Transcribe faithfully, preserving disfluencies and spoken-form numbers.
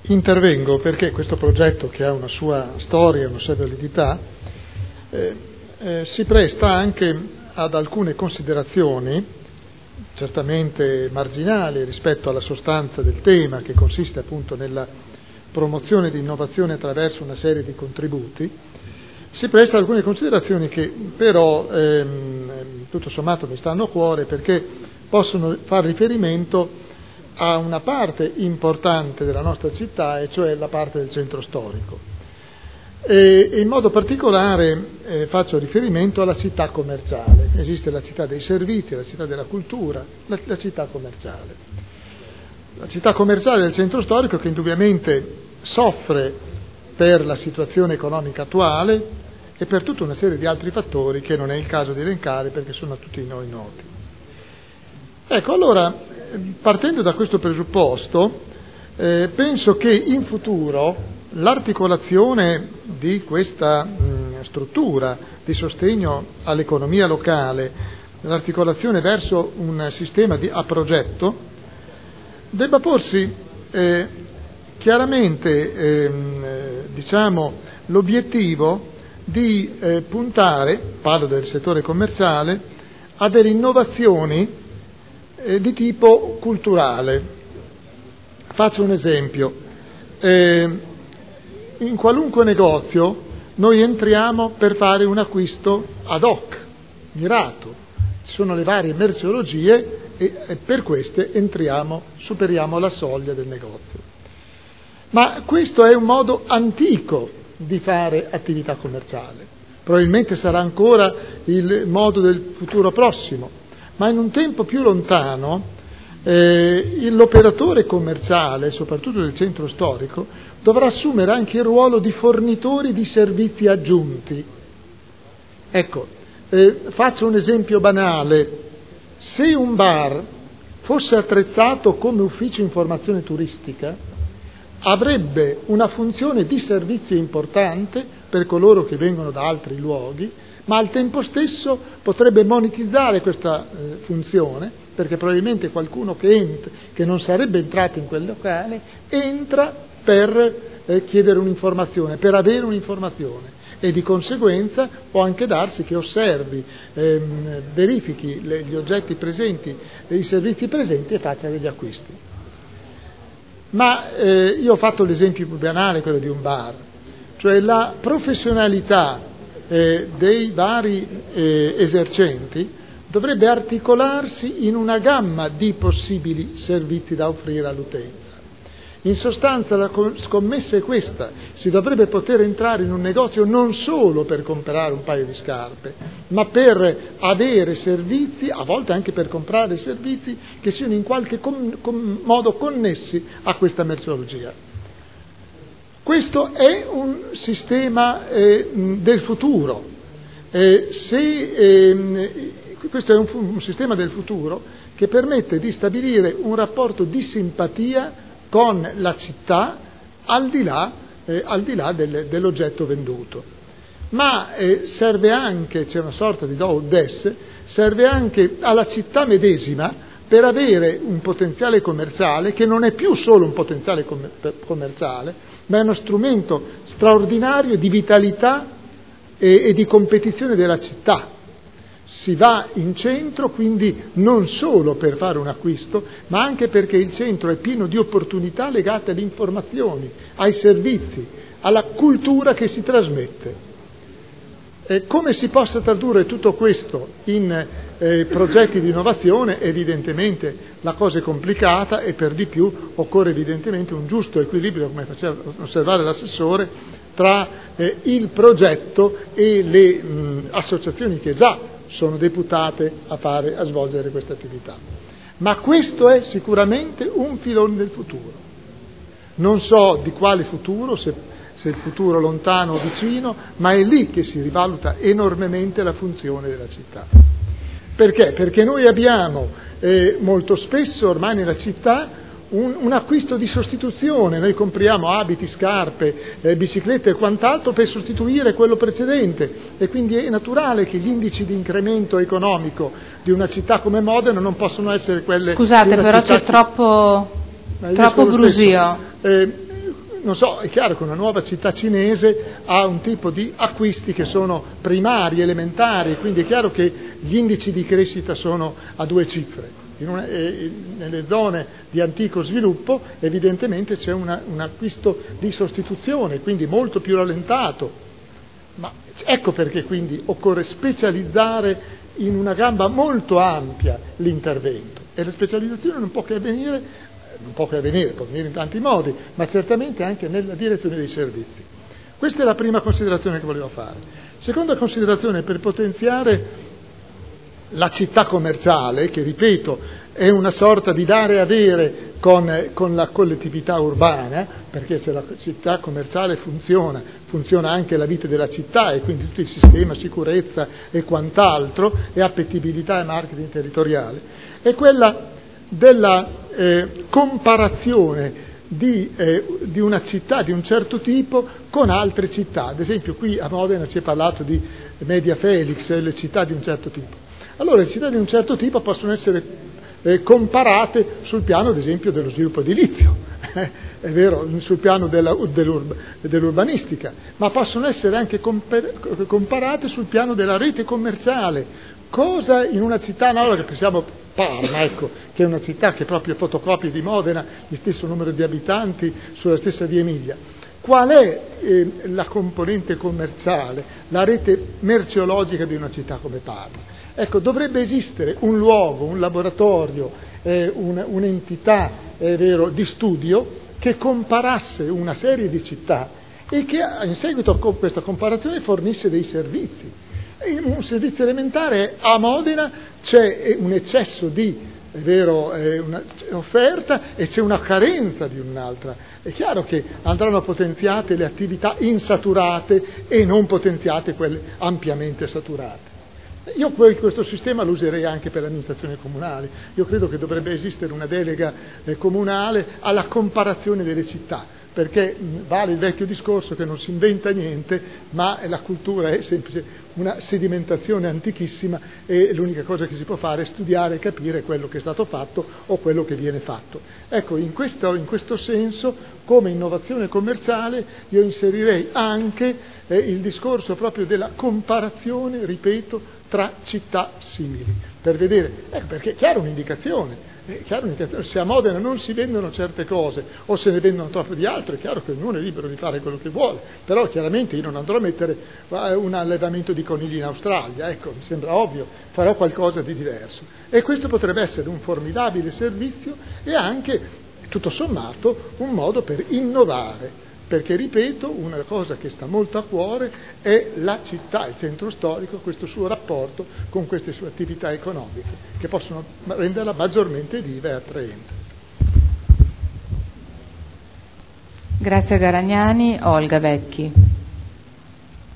intervengo perché questo progetto, che ha una sua storia, una sua validità, eh, eh, si presta anche ad alcune considerazioni, certamente marginali rispetto alla sostanza del tema, che consiste appunto nella promozione di innovazione attraverso una serie di contributi. Si presta ad alcune considerazioni che però ehm, tutto sommato mi stanno a cuore, perché possono far riferimento a una parte importante della nostra città, e cioè la parte del centro storico. E in modo particolare eh, faccio riferimento alla città commerciale. Esiste la città dei servizi, la città della cultura, la, la città commerciale. La città commerciale del centro storico, che indubbiamente soffre per la situazione economica attuale e per tutta una serie di altri fattori che non è il caso di elencare perché sono a tutti noi noti. Ecco, allora, partendo da questo presupposto, eh, penso che in futuro l'articolazione di questa mh, struttura di sostegno all'economia locale, l'articolazione verso un sistema di, a progetto, debba porsi eh, chiaramente ehm, diciamo, l'obiettivo di eh, puntare, parlo del settore commerciale, a delle innovazioni eh, di tipo culturale. Faccio un esempio. Eh, in qualunque negozio noi entriamo per fare un acquisto ad hoc, mirato. Ci sono le varie merceologie e, e per queste entriamo, superiamo la soglia del negozio. Ma questo è un modo antico di fare attività commerciale. Probabilmente sarà ancora il modo del futuro prossimo, ma in un tempo più lontano eh, l'operatore commerciale, soprattutto del centro storico, dovrà assumere anche il ruolo di fornitori di servizi aggiunti. Ecco, eh, faccio un esempio banale. Se un bar fosse attrezzato come ufficio informazione turistica, avrebbe una funzione di servizio importante per coloro che vengono da altri luoghi, ma al tempo stesso potrebbe monetizzare questa eh, funzione, perché probabilmente qualcuno che, entra, che non sarebbe entrato in quel locale entra per eh, chiedere un'informazione, per avere un'informazione, e di conseguenza può anche darsi che osservi, ehm, verifichi le, gli oggetti presenti, i servizi presenti e faccia degli acquisti. Ma eh, io ho fatto l'esempio più banale, quello di un bar, cioè la professionalità eh, dei vari eh, esercenti dovrebbe articolarsi in una gamma di possibili servizi da offrire all'utenza. In sostanza la scommessa è questa: si dovrebbe poter entrare in un negozio non solo per comprare un paio di scarpe, ma per avere servizi, a volte anche per comprare servizi che siano in qualche com- com- modo connessi a questa merceologia. Questo è un sistema eh, del futuro. Eh, se, eh, questo è un, un sistema del futuro che permette di stabilire un rapporto di simpatia con la città al di là, eh, al di là del, dell'oggetto venduto. Ma eh, serve anche, c'è una sorta di do ut des, serve anche alla città medesima per avere un potenziale commerciale che non è più solo un potenziale com- commerciale, ma è uno strumento straordinario di vitalità e, e di competizione della città. Si va in centro quindi non solo per fare un acquisto, ma anche perché il centro è pieno di opportunità legate alle informazioni, ai servizi, alla cultura che si trasmette. E come si possa tradurre tutto questo in eh, progetti di innovazione? Evidentemente la cosa è complicata e per di più occorre evidentemente un giusto equilibrio, come faceva osservare l'assessore, tra eh, il progetto e le mh, associazioni che già sono deputate a fare, a svolgere questa attività. Ma questo è sicuramente un filone del futuro. Non so di quale futuro, se, se il futuro lontano o vicino, ma è lì che si rivaluta enormemente la funzione della città. Perché? Perché noi abbiamo eh, molto spesso ormai nella città Un, un acquisto di sostituzione. Noi compriamo abiti, scarpe, eh, biciclette e quant'altro per sostituire quello precedente, e quindi è naturale che gli indici di incremento economico di una città come Modena non possono essere quelle. Scusate, di una però città c'è troppo, Ma troppo brusio. Eh, non so, è chiaro che una nuova città cinese ha un tipo di acquisti che sono primari, elementari, quindi è chiaro che gli indici di crescita sono a due cifre. In una, eh, nelle zone di antico sviluppo evidentemente c'è una, un acquisto di sostituzione, quindi molto più rallentato, ma ecco perché quindi occorre specializzare in una gamba molto ampia l'intervento, e la specializzazione non può che avvenire, non può che avvenire, può avvenire in tanti modi, ma certamente anche nella direzione dei servizi. Questa è la prima considerazione che volevo fare. Seconda considerazione, per potenziare la città commerciale, che ripeto è una sorta di dare e avere con, con la collettività urbana, perché se la città commerciale funziona, funziona anche la vita della città e quindi tutto il sistema, sicurezza e quant'altro, e appetibilità e marketing territoriale, è quella della eh, comparazione Di, eh, di una città di un certo tipo con altre città. Ad esempio qui a Modena si è parlato di Media Felix, le città di un certo tipo. Allora le città di un certo tipo possono essere eh, comparate sul piano ad esempio dello sviluppo edilizio, eh, è vero, sul piano della, dell'urb, dell'urbanistica, ma possono essere anche comper- comparate sul piano della rete commerciale. Cosa in una città analoga, pensiamo Parma, ecco, che è una città che proprio fotocopia di Modena, il stesso numero di abitanti sulla stessa via Emilia. Qual è eh, la componente commerciale, la rete merceologica di una città come Parma? Ecco, dovrebbe esistere un luogo, un laboratorio, eh, un, un'entità è vero, di studio che comparasse una serie di città e che in seguito a questa comparazione fornisse dei servizi. In un servizio elementare a Modena c'è un eccesso di è vero, è una offerta e c'è una carenza di un'altra. È chiaro che andranno potenziate le attività insaturate e non potenziate quelle ampiamente saturate. Io poi questo sistema lo userei anche per l'amministrazione comunale. Io credo che dovrebbe esistere una delega eh, comunale alla comparazione delle città, perché mh, vale il vecchio discorso che non si inventa niente, ma la cultura è semplice una sedimentazione antichissima e l'unica cosa che si può fare è studiare e capire quello che è stato fatto o quello che viene fatto. Ecco, in questo, in questo senso, come innovazione commerciale, io inserirei anche eh, il discorso proprio della comparazione, ripeto, tra città simili, per vedere, ecco perché è chiaro un'indicazione, è chiaro un'indicazione, se a Modena non si vendono certe cose o se ne vendono troppo di altre, è chiaro che ognuno è libero di fare quello che vuole, però chiaramente io non andrò a mettere un allevamento di conigli in Australia, ecco, mi sembra ovvio, farò qualcosa di diverso. E questo potrebbe essere un formidabile servizio e anche, tutto sommato, un modo per innovare. Perché, ripeto, una cosa che sta molto a cuore è la città, il centro storico, questo suo rapporto con queste sue attività economiche, che possono renderla maggiormente viva e attraente. Grazie Garagnani. Olga Vecchi.